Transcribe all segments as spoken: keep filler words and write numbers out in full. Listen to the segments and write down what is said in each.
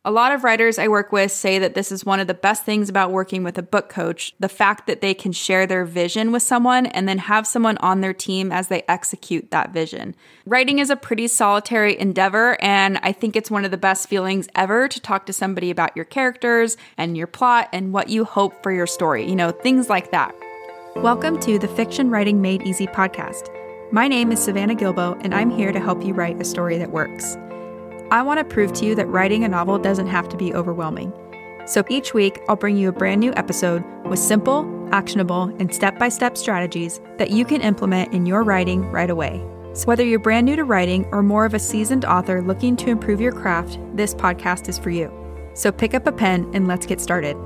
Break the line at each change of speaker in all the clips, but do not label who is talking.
A lot of writers I work with say that this is one of the best things about working with a book coach, the fact that they can share their vision with someone and then have someone on their team as they execute that vision. Writing is a pretty solitary endeavor, and I think it's one of the best feelings ever to talk to somebody about your characters and your plot and what you hope for your story, you know, things like that. Welcome to the Fiction Writing Made Easy podcast. My name is Savannah Gilbo, and I'm here to help you write a story that works. I want to prove to you that writing a novel doesn't have to be overwhelming. So each week, I'll bring you a brand new episode with simple, actionable, and step-by-step strategies that you can implement in your writing right away. So whether you're brand new to writing or more of a seasoned author looking to improve your craft, this podcast is for you. So pick up a pen and let's get started.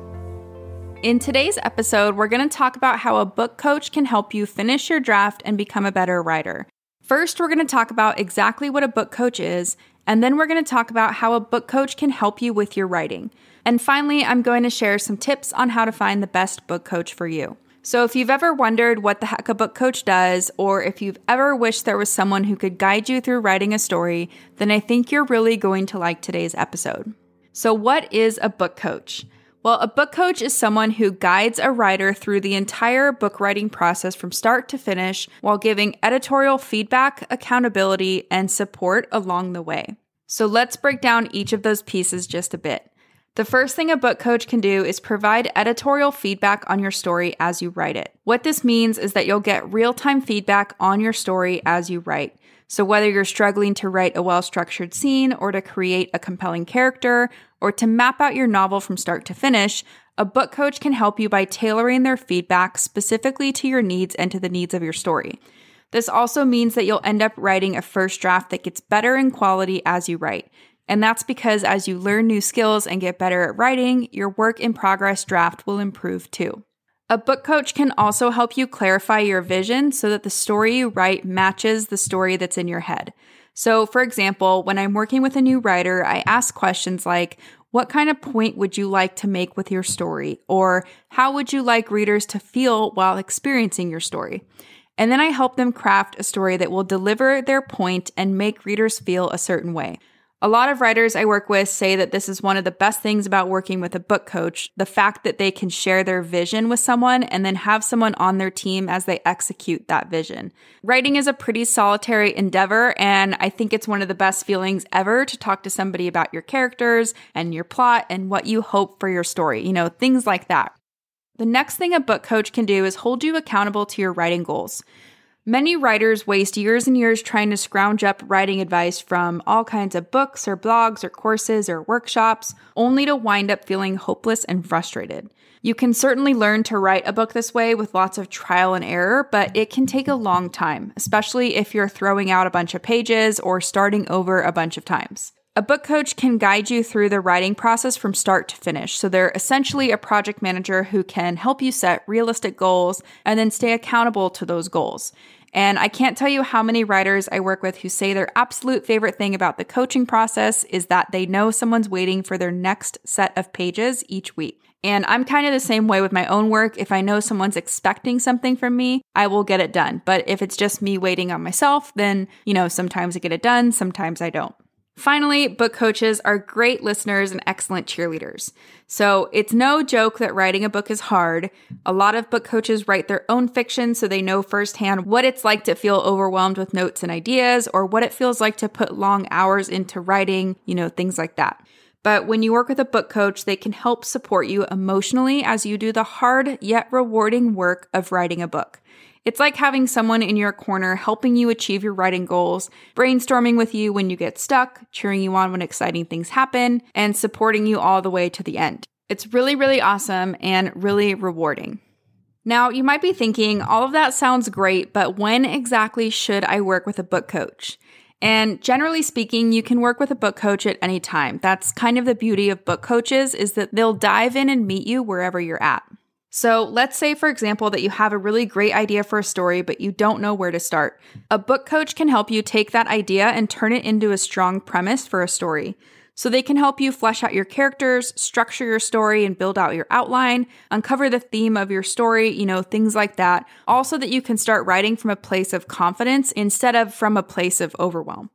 In today's episode, we're going to talk about how a book coach can help you finish your draft and become a better writer. First, we're going to talk about exactly what a book coach is, and then we're going to talk about how a book coach can help you with your writing. And finally, I'm going to share some tips on how to find the best book coach for you. So if you've ever wondered what the heck a book coach does, or if you've ever wished there was someone who could guide you through writing a story, then I think you're really going to like today's episode. So what is a book coach? Well, a book coach is someone who guides a writer through the entire book writing process from start to finish while giving editorial feedback, accountability, and support along the way. So let's break down each of those pieces just a bit. The first thing a book coach can do is provide editorial feedback on your story as you write it. What this means is that you'll get real-time feedback on your story as you write. So whether you're struggling to write a well-structured scene or to create a compelling character or to map out your novel from start to finish, a book coach can help you by tailoring their feedback specifically to your needs and to the needs of your story. This also means that you'll end up writing a first draft that gets better in quality as you write. And that's because as you learn new skills and get better at writing, your work in progress draft will improve too. A book coach can also help you clarify your vision so that the story you write matches the story that's in your head. So, for example, when I'm working with a new writer, I ask questions like, what kind of point would you like to make with your story? Or how would you like readers to feel while experiencing your story? And then I help them craft a story that will deliver their point and make readers feel a certain way. A lot of writers I work with say that this is one of the best things about working with a book coach, the fact that they can share their vision with someone and then have someone on their team as they execute that vision. Writing is a pretty solitary endeavor, and I think it's one of the best feelings ever to talk to somebody about your characters and your plot and what you hope for your story, you know, things like that. The next thing a book coach can do is hold you accountable to your writing goals. Many writers waste years and years trying to scrounge up writing advice from all kinds of books or blogs or courses or workshops, only to wind up feeling hopeless and frustrated. You can certainly learn to write a book this way with lots of trial and error, but it can take a long time, especially if you're throwing out a bunch of pages or starting over a bunch of times. A book coach can guide you through the writing process from start to finish. So they're essentially a project manager who can help you set realistic goals and then stay accountable to those goals. And I can't tell you how many writers I work with who say their absolute favorite thing about the coaching process is that they know someone's waiting for their next set of pages each week. And I'm kind of the same way with my own work. If I know someone's expecting something from me, I will get it done. But if it's just me waiting on myself, then, you know, sometimes I get it done, sometimes I don't. Finally, book coaches are great listeners and excellent cheerleaders. So it's no joke that writing a book is hard. A lot of book coaches write their own fiction so they know firsthand what it's like to feel overwhelmed with notes and ideas, or what it feels like to put long hours into writing, you know, things like that. But when you work with a book coach, they can help support you emotionally as you do the hard yet rewarding work of writing a book. It's like having someone in your corner helping you achieve your writing goals, brainstorming with you when you get stuck, cheering you on when exciting things happen, and supporting you all the way to the end. It's really, really awesome and really rewarding. Now, you might be thinking, all of that sounds great, but when exactly should I work with a book coach? And generally speaking, you can work with a book coach at any time. That's kind of the beauty of book coaches, is that they'll dive in and meet you wherever you're at. So let's say, for example, that you have a really great idea for a story, but you don't know where to start. A book coach can help you take that idea and turn it into a strong premise for a story. So they can help you flesh out your characters, structure your story, and build out your outline, uncover the theme of your story, you know, things like that. Also that you can start writing from a place of confidence instead of from a place of overwhelm.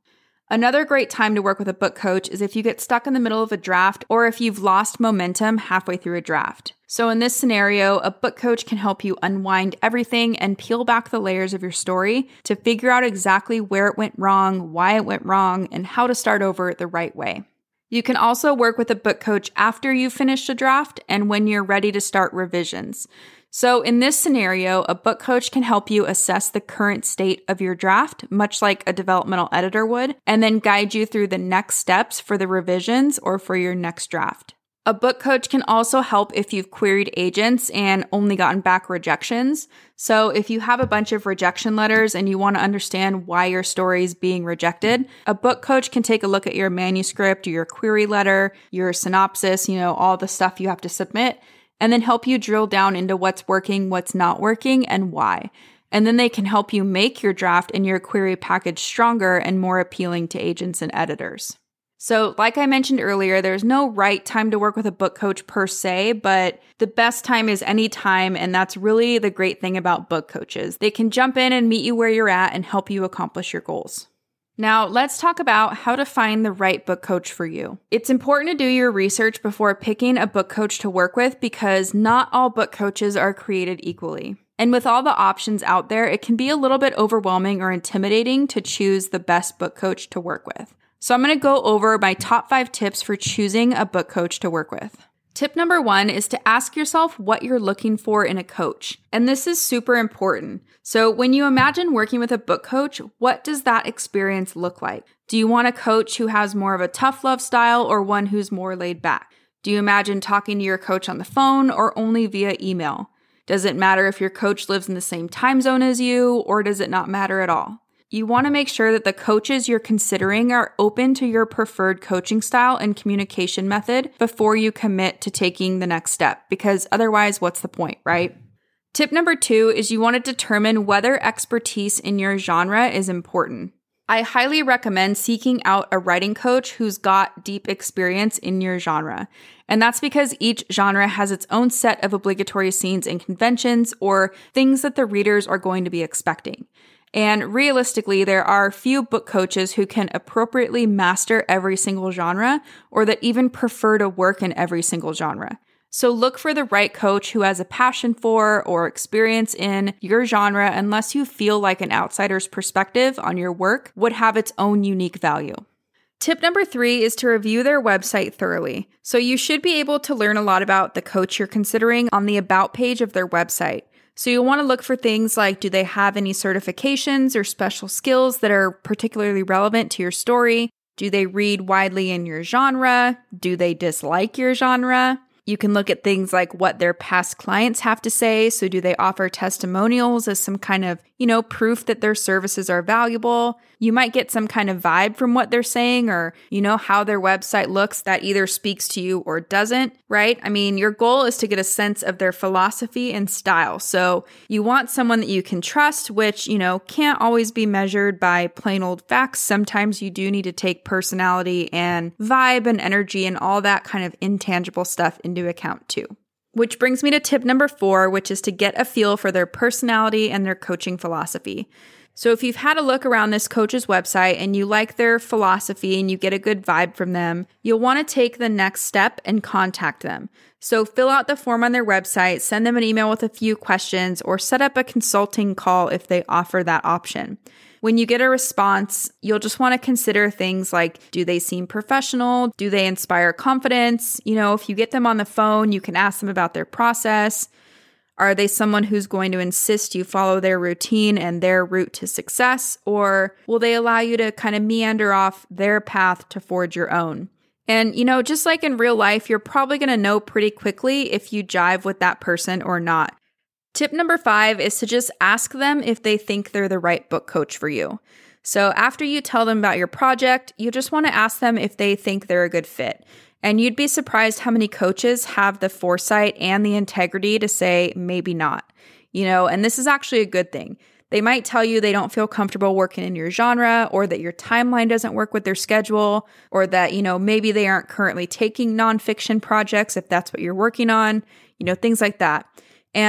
Another great time to work with a book coach is if you get stuck in the middle of a draft or if you've lost momentum halfway through a draft. So in this scenario, a book coach can help you unwind everything and peel back the layers of your story to figure out exactly where it went wrong, why it went wrong, and how to start over the right way. You can also work with a book coach after you've finished a draft and when you're ready to start revisions. So in this scenario, a book coach can help you assess the current state of your draft, much like a developmental editor would, and then guide you through the next steps for the revisions or for your next draft. A book coach can also help if you've queried agents and only gotten back rejections. So if you have a bunch of rejection letters and you want to understand why your story is being rejected, a book coach can take a look at your manuscript, your query letter, your synopsis, you know, all the stuff you have to submit, and then help you drill down into what's working, what's not working, and why. And then they can help you make your draft and your query package stronger and more appealing to agents and editors. So like I mentioned earlier, there's no right time to work with a book coach per se, but the best time is any time, and that's really the great thing about book coaches. They can jump in and meet you where you're at and help you accomplish your goals. Now, let's talk about how to find the right book coach for you. It's important to do your research before picking a book coach to work with because not all book coaches are created equally. And with all the options out there, it can be a little bit overwhelming or intimidating to choose the best book coach to work with. So I'm going to go over my top five tips for choosing a book coach to work with. Tip number one is to ask yourself what you're looking for in a coach. And this is super important. So when you imagine working with a book coach, what does that experience look like? Do you want a coach who has more of a tough love style or one who's more laid back? Do you imagine talking to your coach on the phone or only via email? Does it matter if your coach lives in the same time zone as you, or does it not matter at all? You want to make sure that the coaches you're considering are open to your preferred coaching style and communication method before you commit to taking the next step, because otherwise, what's the point, right? Tip number two is you want to determine whether expertise in your genre is important. I highly recommend seeking out a writing coach who's got deep experience in your genre. And that's because each genre has its own set of obligatory scenes and conventions or things that the readers are going to be expecting. And realistically, there are few book coaches who can appropriately master every single genre or that even prefer to work in every single genre. So look for the right coach who has a passion for or experience in your genre unless you feel like an outsider's perspective on your work would have its own unique value. Tip number three is to review their website thoroughly. So you should be able to learn a lot about the coach you're considering on the About page of their website. So you'll want to look for things like, do they have any certifications or special skills that are particularly relevant to your story? Do they read widely in your genre? Do they dislike your genre? You can look at things like what their past clients have to say. So do they offer testimonials as some kind of, you know, proof that their services are valuable? You might get some kind of vibe from what they're saying or, you know, how their website looks that either speaks to you or doesn't, right? I mean, your goal is to get a sense of their philosophy and style. So you want someone that you can trust, which, you know, can't always be measured by plain old facts. Sometimes you do need to take personality and vibe and energy and all that kind of intangible stuff into account too. Which brings me to tip number four, which is to get a feel for their personality and their coaching philosophy. So if you've had a look around this coach's website and you like their philosophy and you get a good vibe from them, you'll want to take the next step and contact them. So fill out the form on their website, send them an email with a few questions, or set up a consulting call if they offer that option. When you get a response, you'll just want to consider things like, do they seem professional? Do they inspire confidence? You know, if you get them on the phone, you can ask them about their process. Are they someone who's going to insist you follow their routine and their route to success? Or will they allow you to kind of meander off their path to forge your own? And, you know, just like in real life, you're probably going to know pretty quickly if you jive with that person or not. Tip number five is to just ask them if they think they're the right book coach for you. So after you tell them about your project, you just want to ask them if they think they're a good fit. And you'd be surprised how many coaches have the foresight and the integrity to say maybe not. You know, and this is actually a good thing. They might tell you they don't feel comfortable working in your genre, or that your timeline doesn't work with their schedule, or that, you know, maybe they aren't currently taking nonfiction projects if that's what you're working on, you know, things like that. And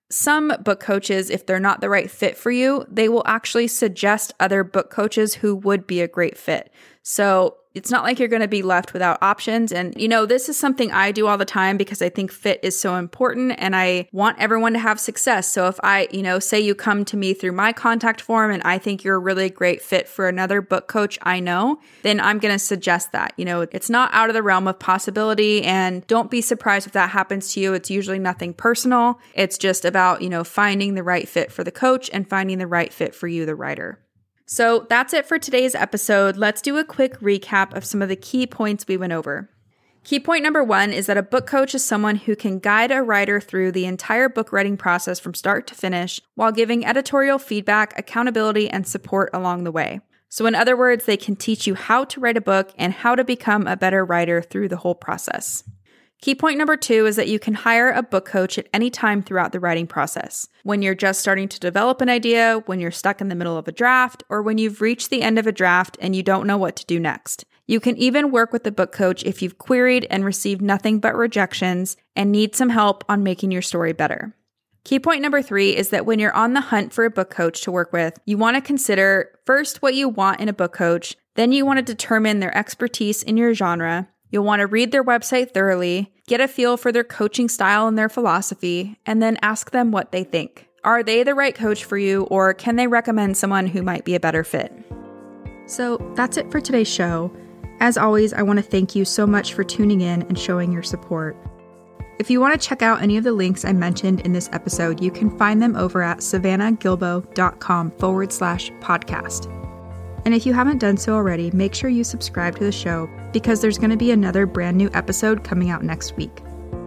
Some book coaches, if they're not the right fit for you, they will actually suggest other book coaches who would be a great fit. So it's not like you're going to be left without options. And, you know, this is something I do all the time because I think fit is so important and I want everyone to have success. So if I, you know, say you come to me through my contact form and I think you're a really great fit for another book coach I know, then I'm going to suggest that. You know, it's not out of the realm of possibility, and don't be surprised if that happens to you. It's usually nothing personal. It's just about, you know, finding the right fit for the coach and finding the right fit for you, the writer. So that's it for today's episode. Let's do a quick recap of some of the key points we went over. Key point number one is that a book coach is someone who can guide a writer through the entire book writing process from start to finish while giving editorial feedback, accountability, and support along the way. So in other words, they can teach you how to write a book and how to become a better writer through the whole process. Key point number two is that you can hire a book coach at any time throughout the writing process. When you're just starting to develop an idea, when you're stuck in the middle of a draft, or when you've reached the end of a draft and you don't know what to do next. You can even work with the book coach if you've queried and received nothing but rejections and need some help on making your story better. Key point number three is that when you're on the hunt for a book coach to work with, you want to consider first what you want in a book coach, then you want to determine their expertise in your genre. You'll want to read their website thoroughly, get a feel for their coaching style and their philosophy, and then ask them what they think. Are they the right coach for you, or can they recommend someone who might be a better fit? So that's it for today's show. As always, I want to thank you so much for tuning in and showing your support. If you want to check out any of the links I mentioned in this episode, you can find them over at savannahgilbo.com forward slash podcast. And if you haven't done so already, make sure you subscribe to the show because there's going to be another brand new episode coming out next week.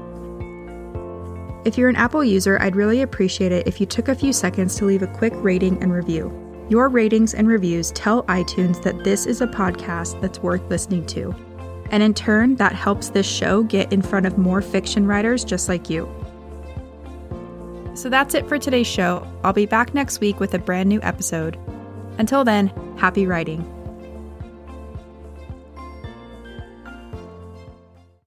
If you're an Apple user, I'd really appreciate it if you took a few seconds to leave a quick rating and review. Your ratings and reviews tell iTunes that this is a podcast that's worth listening to. And in turn, that helps this show get in front of more fiction writers just like you. So that's it for today's show. I'll be back next week with a brand new episode. Until then, happy writing.